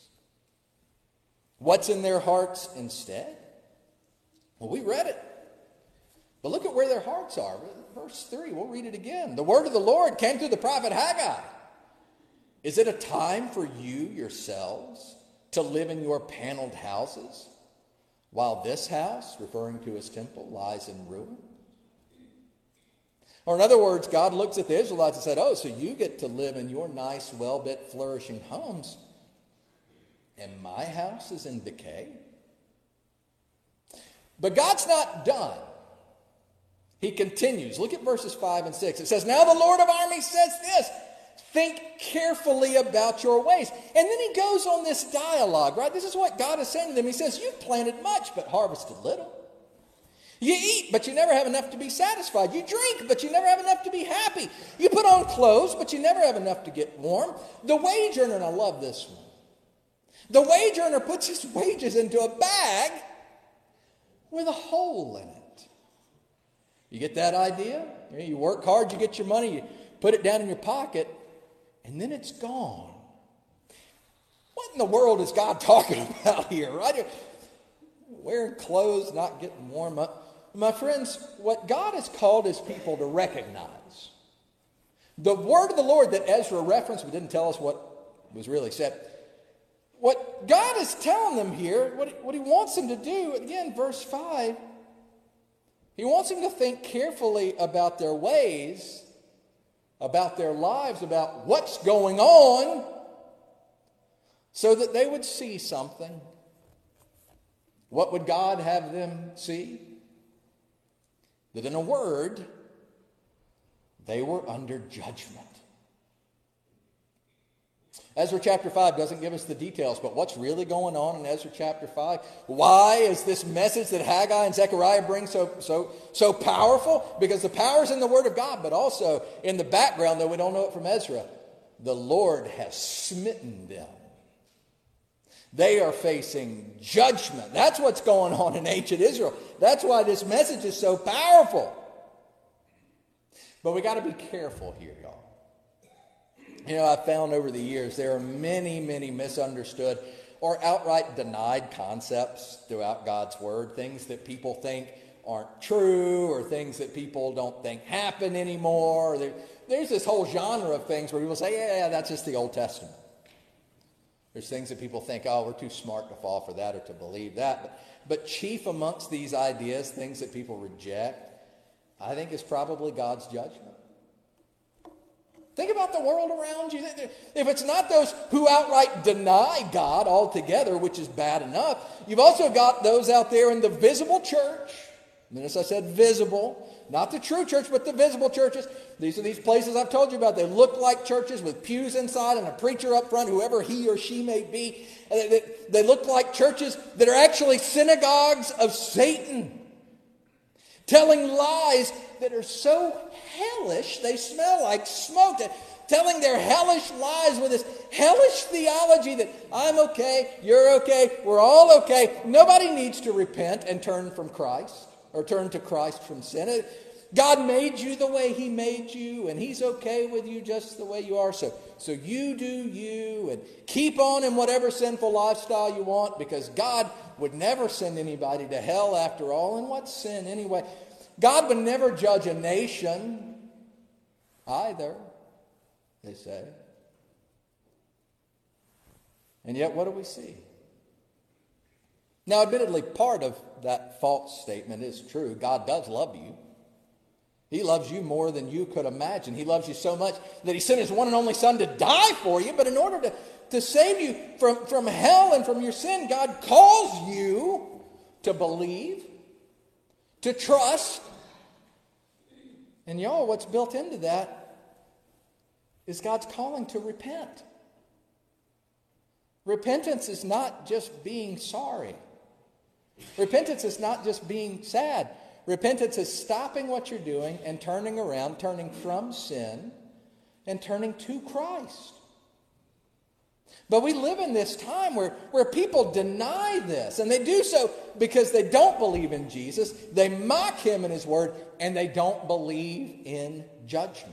What's in their hearts instead? Well, we read it. But look at where their hearts are. Verse 3, we'll read it again. The word of the Lord came through the prophet Haggai. Is it a time for you yourselves to live in your paneled houses, while this house, referring to his temple, lies in ruin? Or in other words, God looks at the Israelites and said, oh, so you get to live in your nice, well-built, flourishing homes, and my house is in decay? But God's not done. He continues. Look at verses 5 and 6. It says, now the Lord of armies says this, think carefully about your ways. And then he goes on this dialogue, right? This is what God is saying to them. He says, you've planted much, but harvested little. You eat, but you never have enough to be satisfied. You drink, but you never have enough to be happy. You put on clothes, but you never have enough to get warm. The wage earner, and I love this one, the wage earner puts his wages into a bag with a hole in it. You get that idea? You work hard, you get your money, you put it down in your pocket, and then it's gone. What in the world is God talking about here, right? Wearing clothes, not getting warm up. My friends, what God has called his people to recognize, the word of the Lord that Ezra referenced, but didn't tell us what was really said. What God is telling them here, what he wants them to do, again, verse 5, he wants them to think carefully about their ways, about their lives, about what's going on, so that they would see something. What would God have them see? That in a word, they were under judgment. Ezra chapter 5 doesn't give us the details, but what's really going on in Ezra chapter 5? Why is this message that Haggai and Zechariah bring so powerful? Because the power's in the Word of God, but also in the background, though we don't know it from Ezra, the Lord has smitten them. They are facing judgment. That's what's going on in ancient Israel. That's why this message is so powerful. But we got to be careful here, y'all. You know, I've found over the years there are many, many misunderstood or outright denied concepts throughout God's Word, things that people think aren't true or things that people don't think happen anymore. There's this whole genre of things where people say, yeah, that's just the Old Testament. There's things that people think, oh, we're too smart to fall for that or to believe that. But chief amongst these ideas, things that people reject, I think is probably God's judgment. Think about the world around you. If it's not those who outright deny God altogether, which is bad enough, you've also got those out there in the visible church. Notice I said visible, not the true church, but the visible churches. These are these places I've told you about. They look like churches with pews inside and a preacher up front, whoever he or she may be. They look like churches that are actually synagogues of Satan, telling lies that are so hellish they smell like smoke, telling their hellish lies with this hellish theology that I'm okay, you're okay, we're all okay. Nobody needs to repent and turn from Christ or turn to Christ from sin. God made you the way he made you, and he's okay with you just the way you are. So you do you, and keep on in whatever sinful lifestyle you want, because God would never send anybody to hell after all. And what's sin anyway? God would never judge a nation either, they say. And yet, what do we see? Now, admittedly, part of that false statement is true. God does love you. He loves you more than you could imagine. He loves you so much that he sent his one and only Son to die for you. But in order to save you from hell and from your sin, God calls you to believe, to trust. And y'all, what's built into that is God's calling to repent. Repentance is not just being sorry. Repentance is not just being sad. Repentance is stopping what you're doing and turning around, turning from sin and turning to Christ. But we live in this time where people deny this, and they do so because they don't believe in Jesus, they mock him and his word, and they don't believe in judgment.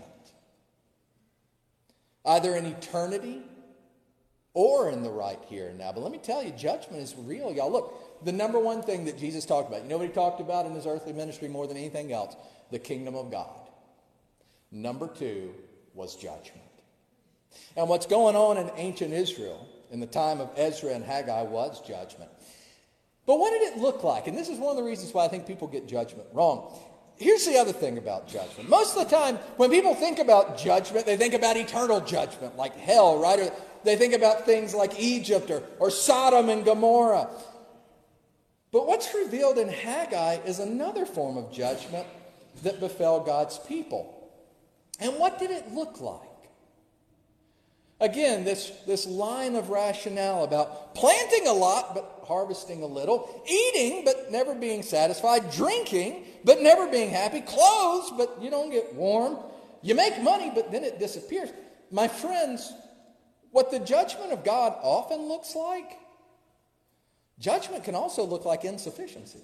Either in eternity or in the right here and now. But let me tell you, judgment is real, y'all. Look, the number one thing that Jesus talked about, you know what he talked about in his earthly ministry more than anything else? The kingdom of God. Number two was judgment. And what's going on in ancient Israel in the time of Ezra and Haggai was judgment. But what did it look like? And this is one of the reasons why I think people get judgment wrong. Here's the other thing about judgment. Most of the time, when people think about judgment, they think about eternal judgment, like hell, right? Or they think about things like Egypt or Sodom and Gomorrah. But what's revealed in Haggai is another form of judgment that befell God's people. And what did it look like? Again, this line of rationale about planting a lot but harvesting a little, eating but never being satisfied, drinking but never being happy, clothes but you don't get warm, you make money but then it disappears. My friends, what the judgment of God often looks like, judgment can also look like insufficiency.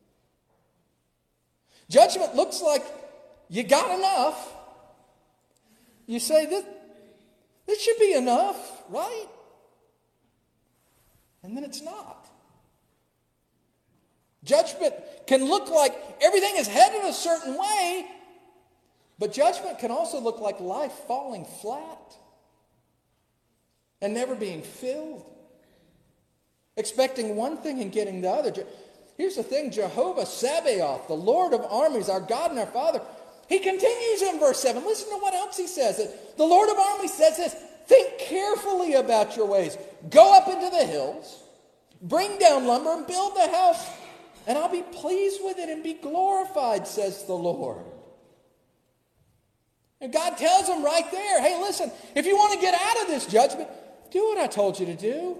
Judgment looks like you got enough. You say, this should be enough, right? And then it's not. Judgment can look like everything is headed a certain way, but judgment can also look like life falling flat and never being filled. Expecting one thing and getting the other. Here's the thing, Jehovah Sabaoth, the Lord of armies, our God and our Father, he continues in verse 7. Listen to what else he says. The Lord of armies says this, think carefully about your ways. Go up into the hills, bring down lumber and build the house, and I'll be pleased with it and be glorified, says the Lord. And God tells him right there, hey, listen, if you want to get out of this judgment, do what I told you to do.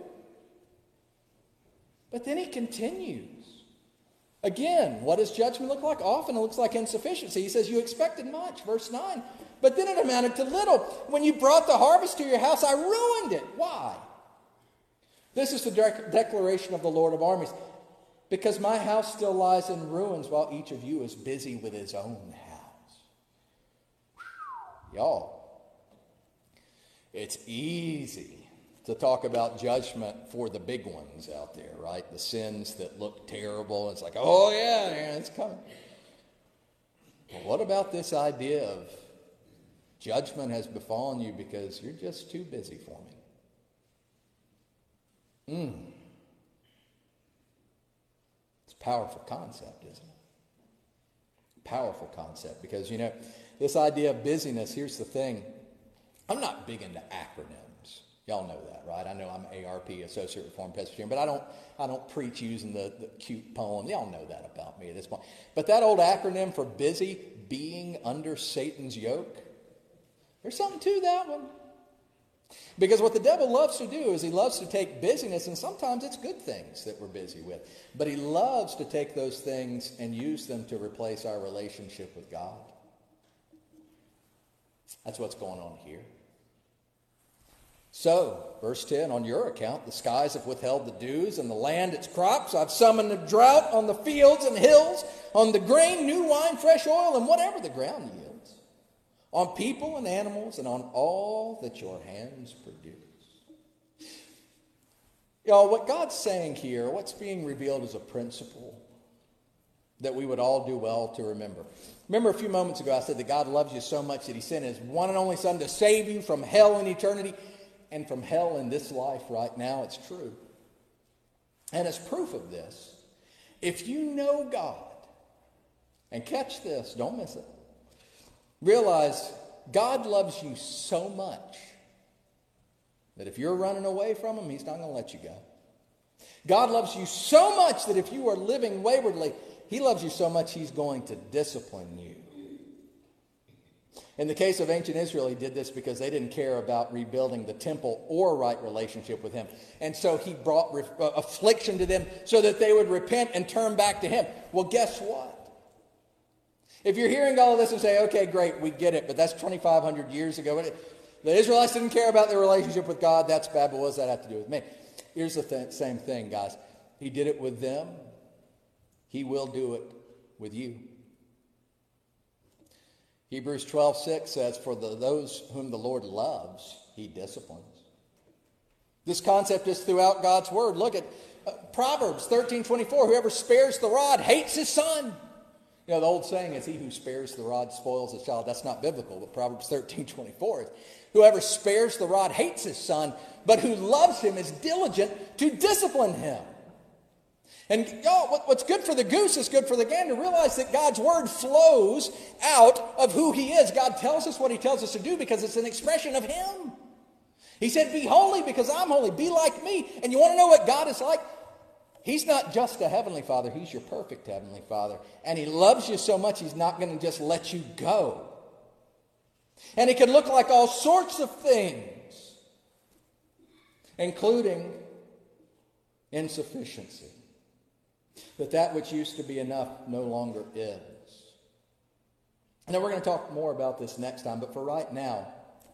But then he continues. Again, what does judgment look like? Often it looks like insufficiency. He says, you expected much, verse 9. But then it amounted to little. When you brought the harvest to your house, I ruined it. Why? This is the declaration of the Lord of armies. Because my house still lies in ruins while each of you is busy with his own house. Y'all, It's easy to talk about judgment for the big ones out there, right? The sins that look terrible. It's like, oh yeah, it's coming. But what about this idea of judgment has befallen you because you're just too busy for me? It's a powerful concept, isn't it? Powerful concept, because, this idea of busyness, here's the thing. I'm not big into acronyms. Y'all know that, right? I know I'm ARP, Associate Reformed Presbyterian, but I don't preach using the cute poem. Y'all know that about me at this point. But that old acronym for busy, being under Satan's yoke, there's something to that one. Because what the devil loves to do is he loves to take busyness, and sometimes it's good things that we're busy with, but he loves to take those things and use them to replace our relationship with God. That's what's going on here. So, verse 10, on your account, the skies have withheld the dews and the land its crops. I've summoned a drought on the fields and hills, on the grain, new wine, fresh oil, and whatever the ground yields, on people and animals, and on all that your hands produce. Y'all, what God's saying here, what's being revealed is a principle that we would all do well to remember. Remember a few moments ago I said that God loves you so much that he sent his one and only Son to save you from hell in eternity and from hell in this life right now. It's true. And as proof of this, if you know God, and catch this, don't miss it, realize God loves you so much that if you're running away from him, he's not going to let you go. God loves you so much that if you are living waywardly, he loves you so much he's going to discipline you. In the case of ancient Israel, he did this because they didn't care about rebuilding the temple or right relationship with him. And so he brought affliction to them so that they would repent and turn back to him. Well, guess what? If you're hearing all of this and say, okay, great, we get it, but that's 2,500 years ago. The Israelites didn't care about their relationship with God. That's bad, but what does that have to do with me? Here's the same thing, guys. He did it with them. He will do it with you. Hebrews 12:6 says, for those whom the Lord loves, he disciplines. This concept is throughout God's word. Look at Proverbs 13:24. Whoever spares the rod hates his son. The old saying is, he who spares the rod spoils his child. That's not biblical, but Proverbs 13:24 is, whoever spares the rod hates his son, but who loves him is diligent to discipline him. And y'all, what's good for the goose is good for the gander. Realize that God's word flows out of who he is. God tells us what he tells us to do because it's an expression of him. He said, be holy because I'm holy. Be like me. And you want to know what God is like? He's not just a heavenly father. He's your perfect heavenly father. And he loves you so much, he's not going to just let you go. And it can look like all sorts of things, including insufficiency. That which used to be enough no longer is. And then we're going to talk more about this next time, but for right now,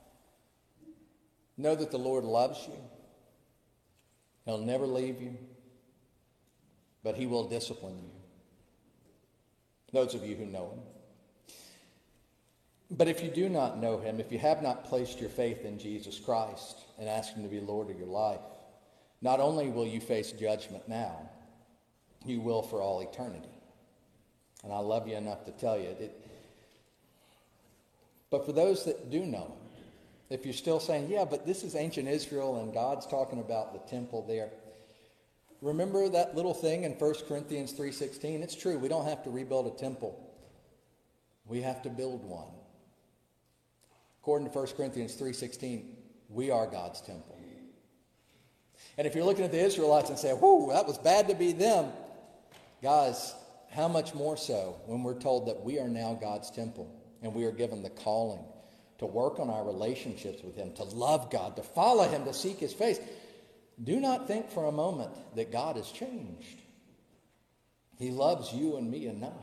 know that the Lord loves you. He'll never leave you, but he will discipline you. Those of you who know him. But if you do not know him, if you have not placed your faith in Jesus Christ and asked him to be Lord of your life, not only will you face judgment now, you will for all eternity. And I love you enough to tell you it. But for those that do know him, if you're still saying, yeah, but this is ancient Israel and God's talking about the temple there, remember that little thing in 1 Corinthians 3:16? It's true, we don't have to rebuild a temple. We have to build one. According to 1 Corinthians 3:16, we are God's temple. And if you're looking at the Israelites and say, whoo, that was bad to be them, guys, how much more so when we're told that we are now God's temple and we are given the calling to work on our relationships with him, to love God, to follow him, to seek his face. Do not think for a moment that God has changed. He loves you and me enough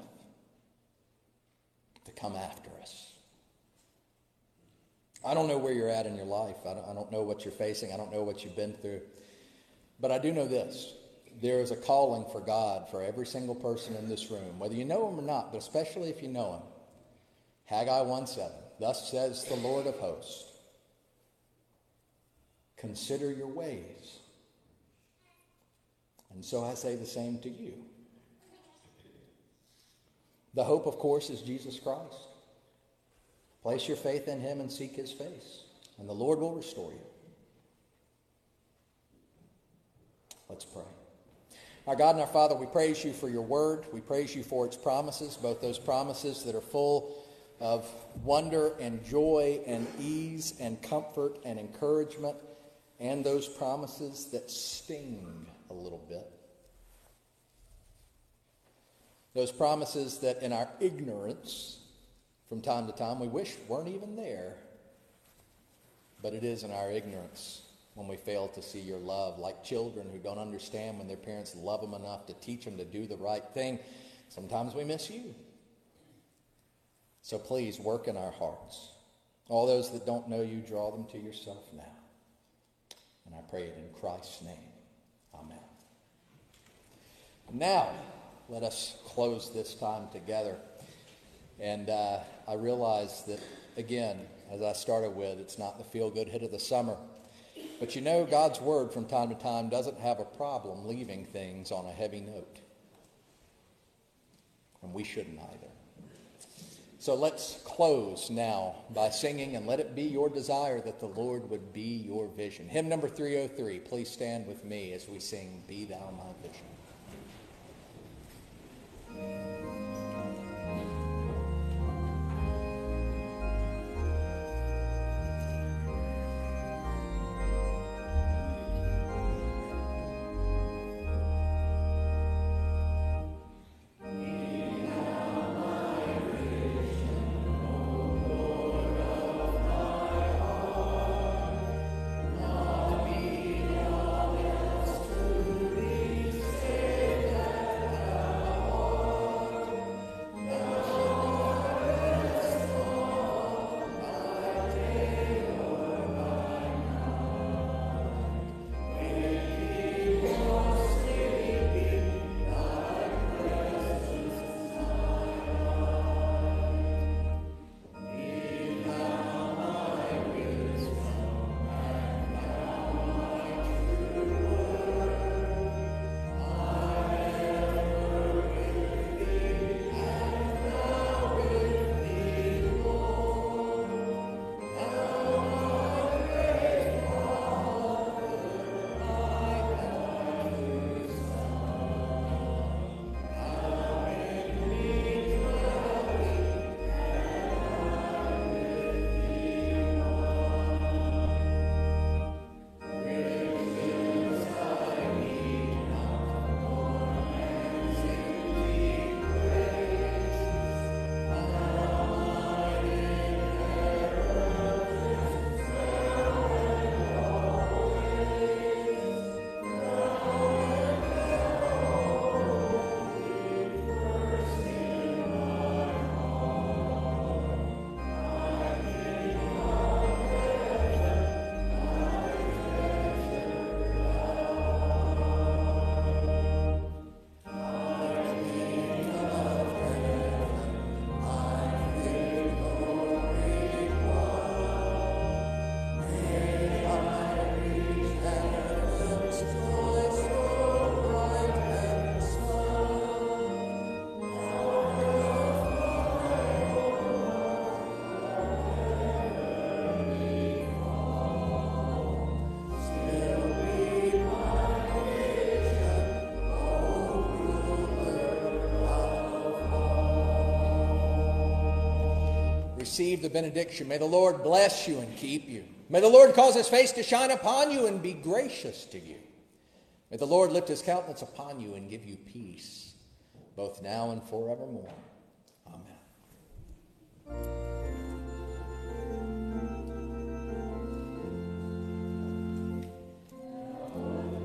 to come after us. I don't know where you're at in your life. I don't know what you're facing. I don't know what you've been through. But I do know this. There is a calling for God for every single person in this room, whether you know him or not, but especially if you know him. Haggai 1:7, thus says the Lord of hosts, Consider your ways. And so I say the same to you. The hope, of course, is Jesus Christ. Place your faith in him and seek his face, and the Lord will restore you. Let's pray. Our God and our Father, we praise you for your word. We praise you for its promises, both those promises that are full of wonder and joy and ease and comfort and encouragement, and those promises that sting a little bit. Those promises that in our ignorance, from time to time, we wish weren't even there. But it is in our ignorance when we fail to see your love, like children who don't understand when their parents love them enough to teach them to do the right thing. Sometimes we miss you. So please work in our hearts. All those that don't know you, draw them to yourself now. And I pray it in Christ's name. Amen. Now, let us close this time together. And I realize that, again, as I started with, it's not the feel-good hit of the summer. But you know, God's word from time to time doesn't have a problem leaving things on a heavy note. And we shouldn't either. So let's close now by singing, and let it be your desire that the Lord would be your vision. Hymn number 303. Please stand with me as we sing, Be Thou My Vision. Receive the benediction. May the Lord bless you and keep you. May the Lord cause his face to shine upon you and be gracious to you. May the Lord lift his countenance upon you and give you peace, both now and forevermore.